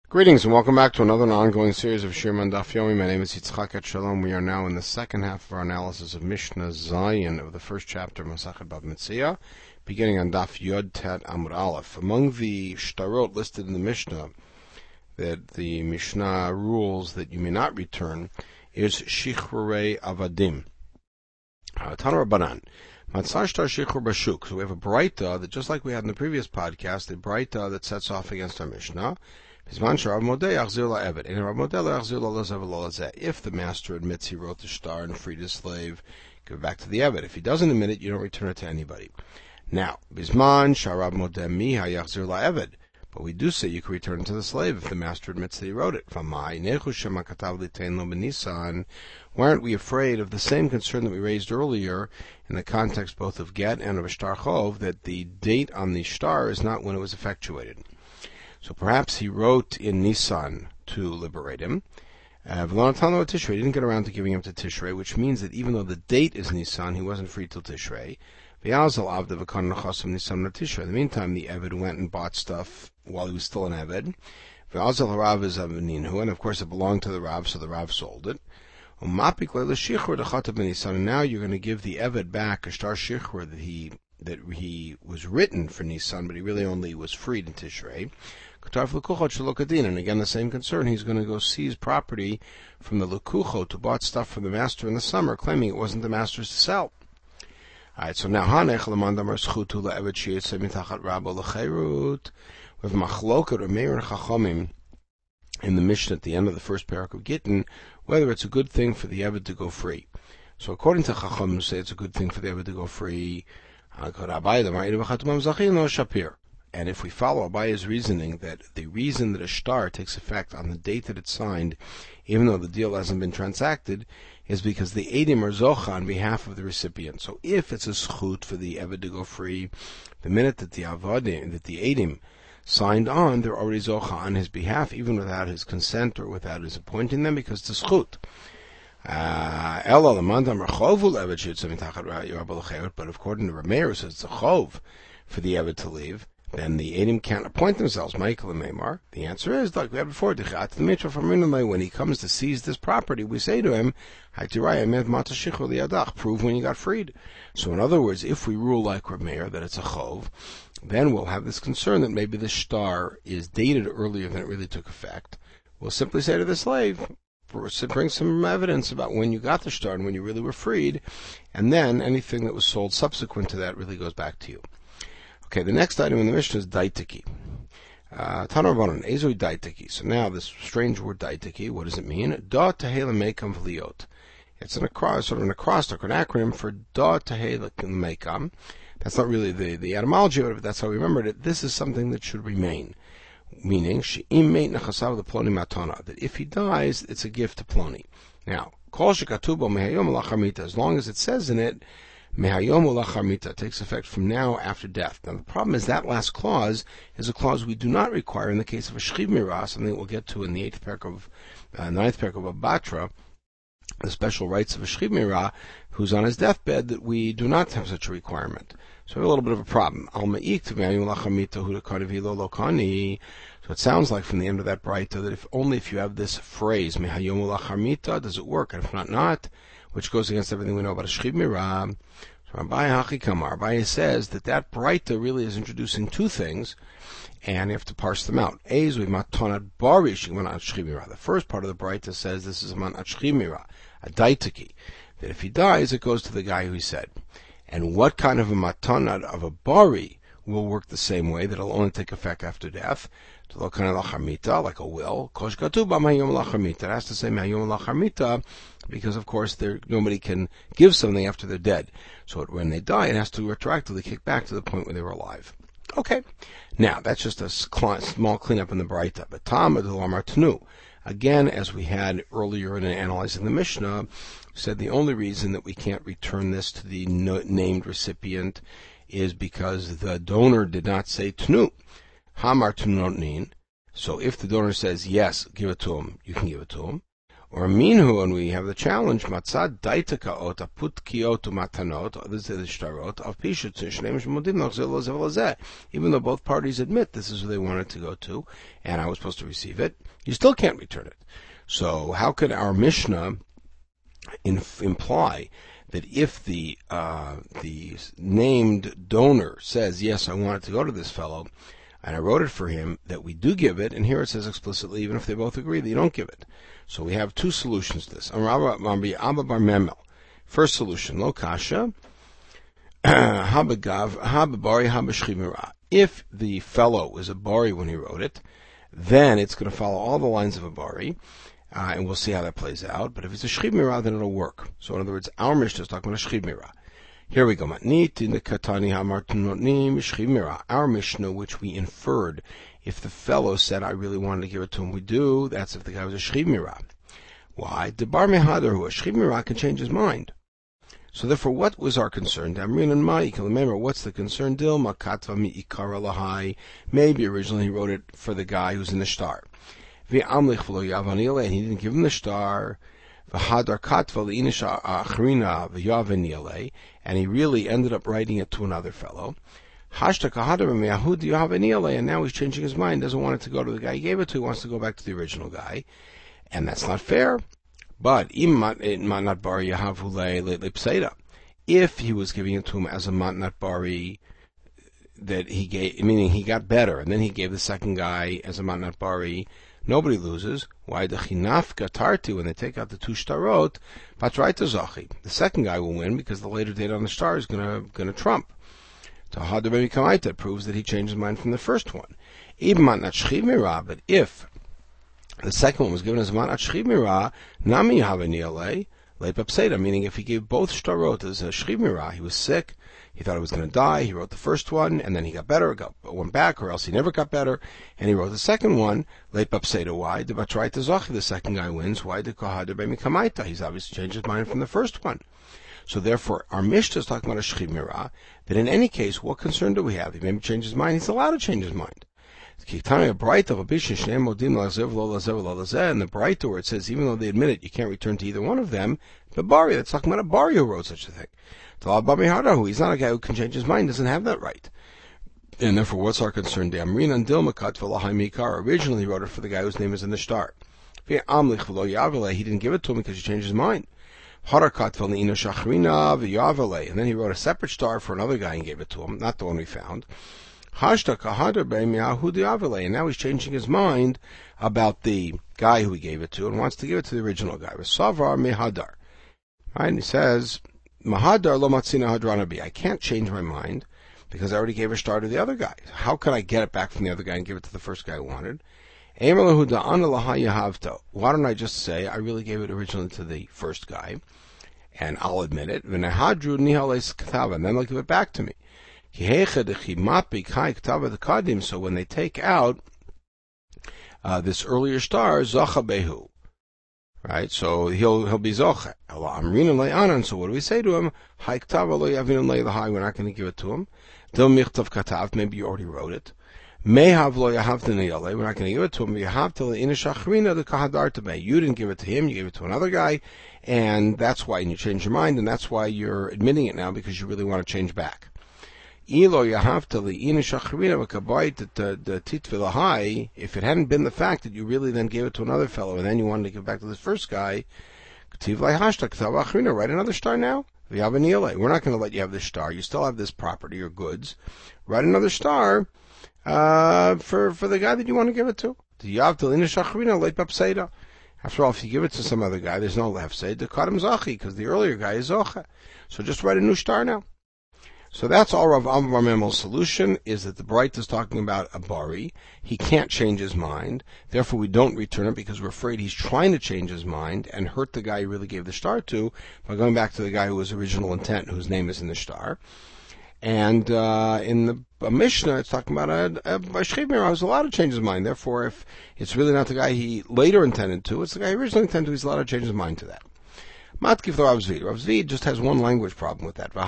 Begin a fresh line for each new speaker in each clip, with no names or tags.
Greetings and welcome back to another ongoing series of Shir Man Daf Yomi. My name is Yitzchak Etshalom. We are now in the second half of our analysis of Mishnah Zayin of the first chapter of Masachet Bava Metzia, beginning on Daf Yod Tet Amud Aleph. Among the shtarot listed in the Mishnah, that the Mishnah rules that you may not return, is Shichrurei Avadim. Tana Rabbanan. Matzah shtar Shichrur Bashuk. So we have a Braita that, just like we had in the previous podcast, a Braita that sets off against our Mishnah. If the master admits he wrote the shtar and freed his slave, give it back to the Eved. If he doesn't admit it, you don't return it to anybody. Now, but we do say you can return it to the slave if the master admits that he wrote it. Why aren't we afraid of the same concern that we raised earlier in the context both of get and of a shtar chov, that the date on the shtar is not when it was effectuated? So perhaps he wrote in Nisan to liberate him. He didn't get around to giving him to Tishrei, which means that even though the date is Nisan, he wasn't free till Tishrei. In the meantime, the Eved went and bought stuff while he was still an Eved. And of course it belonged to the Rav, so the Rav sold it. And now you're going to give the Eved back a shtar shichrur that he was written for Nisan, but he really only was freed in Tishrei. And again, the same concern. He's going to go seize property from the Lekuchot who bought stuff from the master in the summer, claiming it wasn't the master's to sell. Alright, so now, we have machloket or meir and chachamim in the Mishnah at the end of the first parak of Gittin, whether it's a good thing for the Eved to go free. So according to chachamim who say it's a good thing for the Eved to go free, and if we follow Abaye's reasoning that the reason that a shtar takes effect on the date that it's signed, even though the deal hasn't been transacted, is because the Eidim are zocha on behalf of the recipient. So if it's a schut for the Eved to go free, the minute that the Eidim signed on, they're already zocha on his behalf, even without his consent or without his appointing them, because it's a schut. But according to Rameir, says it's a chov for the Eved to leave, then the Eidim can't appoint themselves. Michael and Meimar. The answer is, like we had before, when he comes to seize this property, we say to him, prove when you got freed. So in other words, if we rule like Rameir that it's a chov, then we'll have this concern that maybe the shtar is dated earlier than it really took effect. We'll simply say to the slave, bring some evidence about when you got the shtar and when you really were freed, and then anything that was sold subsequent to that really goes back to you. Okay, the next item in the Mishnah is daitiki. Tana Rabbanan, ezoi daitiki. So now this strange word daitiki, what does it mean? Da tehela mekam v'liot. It's sort of an acrostic, or an acronym for da tehela mekam. That's not really the etymology of it, but that's how we remembered it. This is something that should remain. Meaning, she'im meit nechasav l'ploni matana, that if he dies, it's a gift to Ploni. Now, kol shekatubo mehayom lacharmita, as long as it says in it, mehayom lacharmita, takes effect from now after death. Now, the problem is that last clause is a clause we do not require in the case of a shchiv mirah, something that we'll get to in the ninth parak of Batra, the special rights of a shchiv mirah, who's on his deathbed, that we do not have such a requirement. So we have a little bit of a problem. So it sounds like from the end of that Braita that if you have this phrase, mehayom ulacharmita, does it work? And if not, which goes against everything we know about a shchiv mirah. So Abaye says that Braita really is introducing two things, and you have to parse them out. The first part of the Braita says this is a man shchiv mirah, a daitiki, that if he dies, it goes to the guy who he said. And what kind of a matanat of a bari will work the same way, that it'll only take effect after death? Like a will. It has to say mehayom lacharmita, because of course nobody can give something after they're dead. So when they die, it has to retroactively kick back to the point where they were alive. Okay. Now, that's just a small cleanup in the Braita. But Tam Amar Tanu. Again, as we had earlier in analyzing the Mishnah, we said the only reason that we can't return this to the named recipient is because the donor did not say Tnu. Hamar Tnu. So if the donor says, yes, give it to him, you can give it to him. Or minhu, and we have the challenge, matzad daitaka ota putkiot matanot, this is the shtarot, of pishut shneim shmudim noch zeh lo zeh. Even though both parties admit this is who they wanted to go to, and I was supposed to receive it, you still can't return it. So how could our Mishnah imply that if the named donor says, yes, I want it to go to this fellow, and I wrote it for him, that we do give it, and here it says explicitly, even if they both agree, that you don't give it. So we have two solutions to this. First solution, lo kasha, if the fellow is a bari when he wrote it, then it's going to follow all the lines of a bari, and we'll see how that plays out. But if it's a shchib mirah, then it'll work. So in other words, our Mishnah is talking about a shchib mirah. Here we go. Matnit in the katani hamartunotnim shchib mirah. Our Mishnah, which we inferred, if the fellow said, I really wanted to give it to him, we do. That's if the guy was a shchib mirah. Why? Debar mehadar hu. A shchib mirah can change his mind. So therefore, what was our concern? Damrin and Ma'ik. Remember, what's the concern? Dil makatva mi ikara lahai. Maybe originally he wrote it for the guy who's in the shtar. Ve'amlich v'lo yavanile, and he didn't give him the shtar. V'hadar katva li'inisha achrina v'yavanile, and he really ended up writing it to another fellow. Hashta kahadar me'ahud yavanile, and now he's changing his mind. Doesn't want it to go to the guy he gave it to. He wants to go back to the original guy, and that's not fair. But if he was giving it to him as a matnat bari that he gave, meaning he got better, and then he gave the second guy as a matnat bari, nobody loses. Why the chinafka tarti, when they take out the two shtarot, patraita zachi, the second guy will win because the later date on the shtar is gonna trump. Tahadar maybe kamaita proves that he changed his mind from the first one. Even matnat shchiv mirah, but if the second one was given as matnat shchiv mirah, nami havaniale leipapseda, meaning if he gave both shtarot as a shchiv mirah, he was sick, he thought he was going to die, he wrote the first one, and then he got better, went back, or else he never got better, and he wrote the second one, leipapseda. Why? The batraita zachi, the second guy wins. Why? The kohadar b'mikamaita, he's obviously changed his mind from the first one. So therefore, our Mishnah is talking about a shchiv mirah, that in any case, what concern do we have? He maybe changed his mind, he's allowed to change his mind. And the Braita where it says, even though they admit it, you can't return to either one of them, the bari, that's talking about a bari who wrote such a thing. He's not a guy who can change his mind, doesn't have that right. And therefore, what's our concern? Originally, he wrote it for the guy whose name is in the shtar. He didn't give it to him because he changed his mind. And then he wrote a separate shtar for another guy and gave it to him, not the one we found. And now he's changing his mind about the guy who he gave it to and wants to give it to the original guy. Right? And he says, I can't change my mind because I already gave a shtar to the other guy. How can I get it back from the other guy and give it to the first guy who wanted? Why don't I just say I really gave it originally to the first guy, and I'll admit it, and then they'll give it back to me. So when they take out this earlier shtar, Zocha Behu, right? So he'll be Zocha. So what do we say to him? We're not going to give it to him. Maybe you already wrote it. We're not going to give it to him. You didn't give it to him, you gave it to another guy, and that's why you changed your mind, and that's why you're admitting it now because you really want to change back. If it hadn't been the fact that you really then gave it to another fellow and then you wanted to give it back to the first guy, write another shtar now. We're not going to let you have this shtar. You still have this property or goods. Write another shtar for the guy that you want to give it to. After all, if you give it to some other guy, there's no lefsed. Because the earlier guy is zocha. So just write a new shtar now. So that's all Rav Amar Memel's solution, is that the Braita is talking about a bari. He can't change his mind. Therefore, we don't return it because we're afraid he's trying to change his mind and hurt the guy he really gave the shtar to by going back to the guy who was original intent, whose name is in the shtar. And in the Mishnah, it's talking about a shchiv mirah who's allowed to change his mind. Therefore, if it's really not the guy he later intended to, it's the guy he originally intended to, he's allowed to change his mind to that. Matkif the Rav Zvi. Rav Zvi just has one language problem with that.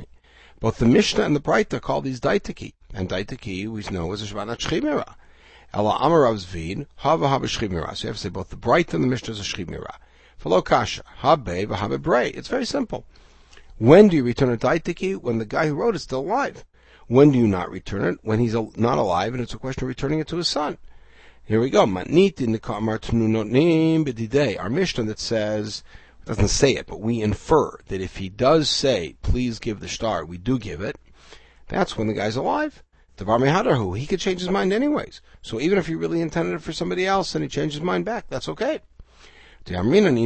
Both the Mishnah and the Braita call these daitaki, and daitaki we know is a shvanat shchiv mirah. Ela Amarav's Vin, Hava Haba Shchimira. So you have to say both the bright and the Mishnah is a Shchimira. V'lo Kasha, Habe V'Habe Brei. It's very simple. When do you return a daitiki? When the guy who wrote it is still alive. When do you not return it? When he's not alive, and it's a question of returning it to his son. Here we go. Matnit in the Kamar Tnunotim B'didei. Our Mishnah that says, doesn't say it, but we infer that if he does say, please give the star, we do give it. That's when the guy's alive. Devar Mehadarhu. He could change his mind anyways. So even if he really intended it for somebody else and he changed his mind back, that's okay. Even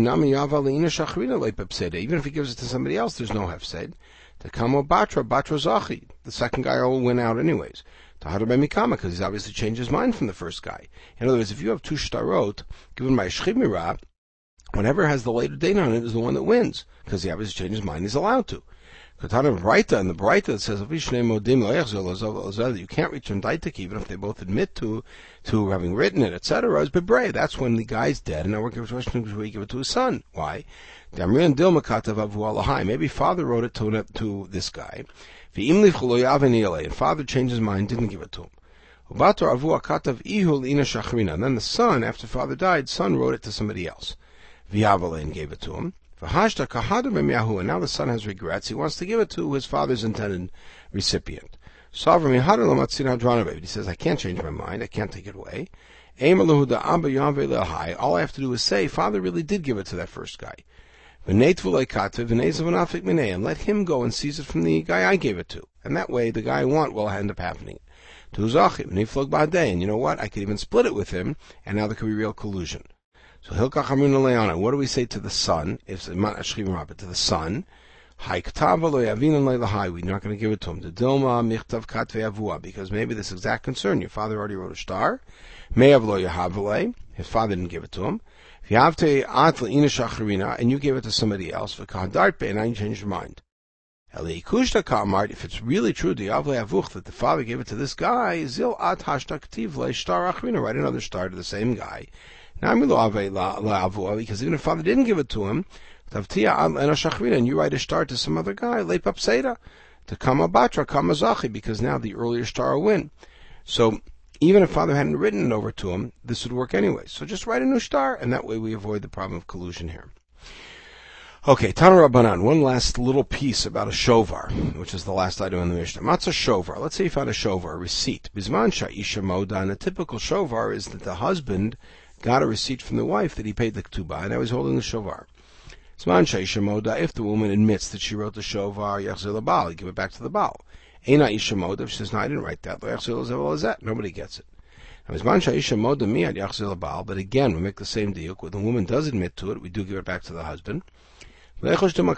if he gives it to somebody else, there's no hefsed. Batra Zachi. The second guy will win out anyways. Because he's obviously changed his mind from the first guy. In other words, if you have two shtarot given by a shchimira, whatever has the later date on it is the one that wins, because he obviously changed his mind. He's allowed to. Katana Braita, and the Braita that says that you can't return daitik even if they both admit to having written it, etc. is bebrei. That's when the guy's dead, and now we're going to give it to his son. Why? Maybe father wrote it to this guy, and father changed his mind, didn't give it to him. And then the son, after father died, son wrote it to somebody else. And gave it to him. And now the son has regrets. He wants to give it to his father's intended recipient. He says, I can't change my mind. I can't take it away. All I have to do is say, father really did give it to that first guy. And let him go and seize it from the guy I gave it to. And that way, the guy I want will end up happening. And you know what? I could even split it with him, and now there could be real collusion. So Hilkach Amrina Leana, what do we say to the son? If to the son, we're not going to give it to him. The Dilma Michtav Katve Avua, because maybe this exact concern. Your father already wrote a star. Me'av lo yahavale, his father didn't give it to him. And you gave it to somebody else, and now you changed your mind. If it's really true, that the father gave it to this guy, write another star to the same guy. Because even if father didn't give it to him, and you write a star to some other guy, to kama batra, kama zachi, because now the earlier star will win. So even if father hadn't written it over to him, this would work anyway. So just write a new star, and that way we avoid the problem of collusion here. Okay, Tana Rabbanan, one last little piece about a shovar, which is the last item in the Mishnah. Matzah shovar. Let's say you found a shovar, a receipt. Bizman sha'isha moda, and a typical shovar is that the husband got a receipt from the wife that he paid the ketubah, and now he's holding the shovar. Bizman sha'isha moda, if the woman admits that she wrote the shovar, yachzir l'baal, give it back to the baal. Eina isha moda, if she says, no, I didn't write that, nobody gets it. Now, bizman sha'isha moda miyad yachzir l'baal, but again, we make the same deal. When the woman does admit to it, we do give it back to the husband. Now here we go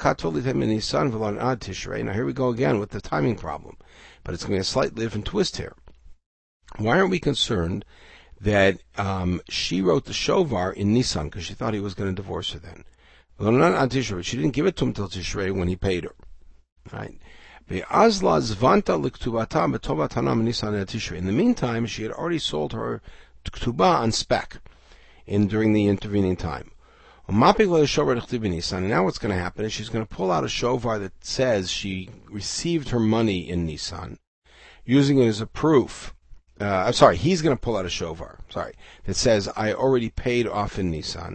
again with the timing problem, but it's going to be a slightly different twist here. Why aren't we concerned that she wrote the shovar in Nisan because she thought he was going to divorce her then? She didn't give it to him until Tishrei when he paid her. Right? In the meantime, she had already sold her ketubah on spec during the intervening time. And now what's going to happen is she's going to pull out a shovar that says she received her money in Nisan, using it as a proof. He's going to pull out a shovar, that says, I already paid off in Nisan.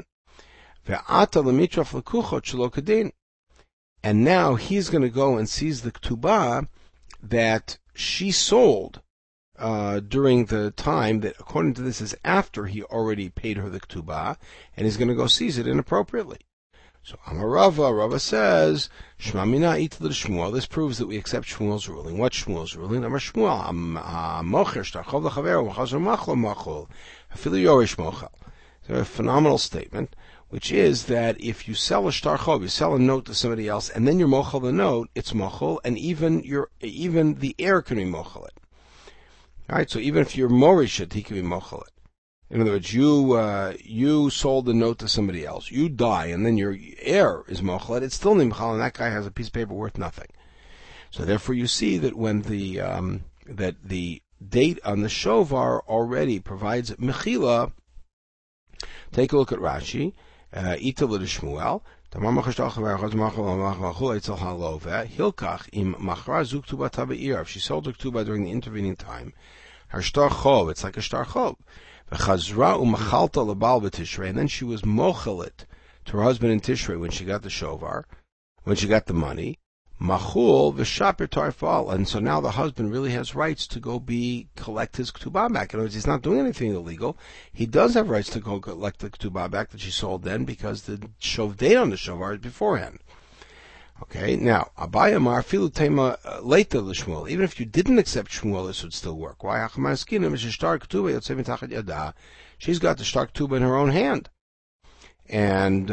And now he's going to go and seize the ketubah that she sold during the time that, according to this, is after he already paid her the ketubah, and he's going to go seize it inappropriately. So Amar Rava says, Shma mina itla Shmuel. This proves that we accept Shmuel's ruling. What's Shmuel's ruling? Amar Shmuel, mocher shtarchov l'chaver u'machazor machol machol afilu yorish mochel. It's a phenomenal statement, which is that if you sell a shtarchov, you sell a note to somebody else, and then you mochel the note, it's mochel, and even the heir can be mochel it. Alright, so even if you're morishit, he can be mochel it. In other words, you sold the note to somebody else. You die, and then your heir is mochel it. It's still nimchal, and that guy has a piece of paper worth nothing. So therefore, you see that when the date on the shovar already provides mechila. Take a look at Rashi. Ita l'Shmuel. Hilkach im machra zuk tuba tabe'ir. If she sold her tuba during the intervening time, her shtar chov, it's like a shtar chov. V'chazra u'machalta lebal b'tishrei, and then she was mochelet to her husband in Tishrei when she got the shovar, when she got the money. Machul v'shaper tarfal, and so now the husband really has rights to go collect his ketubah back. In other words, he's not doing anything illegal. He does have rights to go collect the ketubah back that she sold then, because the shov date on the shovar is beforehand. Okay, now, Abaye Amar filu tema later l'Shmuel. Even if you didn't accept Shmuel, this would still work. Why? She's got the shtar ketubah in her own hand. And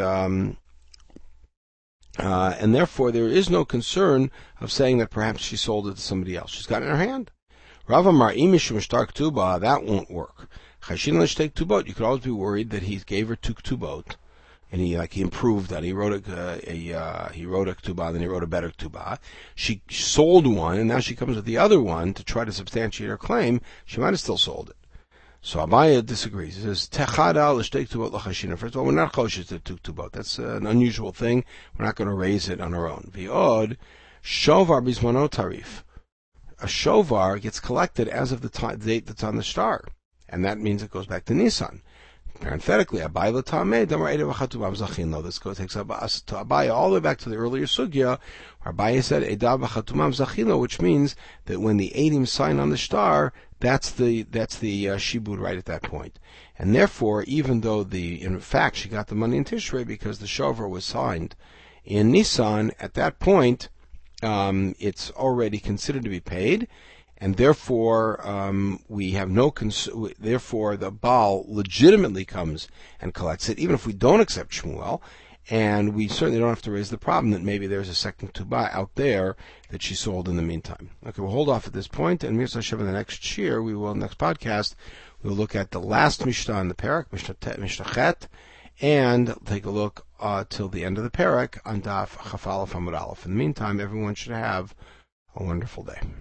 therefore there is no concern of saying that perhaps she sold it to somebody else. She's got it in her hand. Rav Amar imishum shtar ketubah, that won't work. Chashin l'shtei ketubot, you could always be worried that he gave her 2 ketubot. And he improved that. He wrote a ketubah, then he wrote a better ketubah. She sold one, and now she comes with the other one to try to substantiate her claim. She might have still sold it. So Abaye disagrees. He says, Techada l'shtei ketubot l'chashina. First of all, we're not choshes to 2 ketubot. That's an unusual thing. We're not going to raise it on our own. V'od, shovar bismano tarif. A shovar gets collected as of the date that's on the shtar. And that means it goes back to Nisan. Parenthetically, Abaye l'tameh damar edav v'chatubam zachin. This takes us to Abaye all the way back to the earlier sugya, where Abaye said edav v'chatubam zachin, which means that when the edim sign on the shtar, that's the shibud right at that point. And therefore, even though in fact she got the money in Tishrei because the shovar was signed in Nisan, at that point it's already considered to be paid. And therefore, we have therefore the Baal legitimately comes and collects it, even if we don't accept Shmuel, and we certainly don't have to raise the problem that maybe there's a second ketubah out there that she sold in the meantime. Okay, we'll hold off at this point, and Mirza Hashem in the next next podcast, we'll look at the last Mishnah in the Perek, Mishnah Chet, and take a look till the end of the Perek on Daf Chaf Aleph Amud Aleph. In the meantime, everyone should have a wonderful day.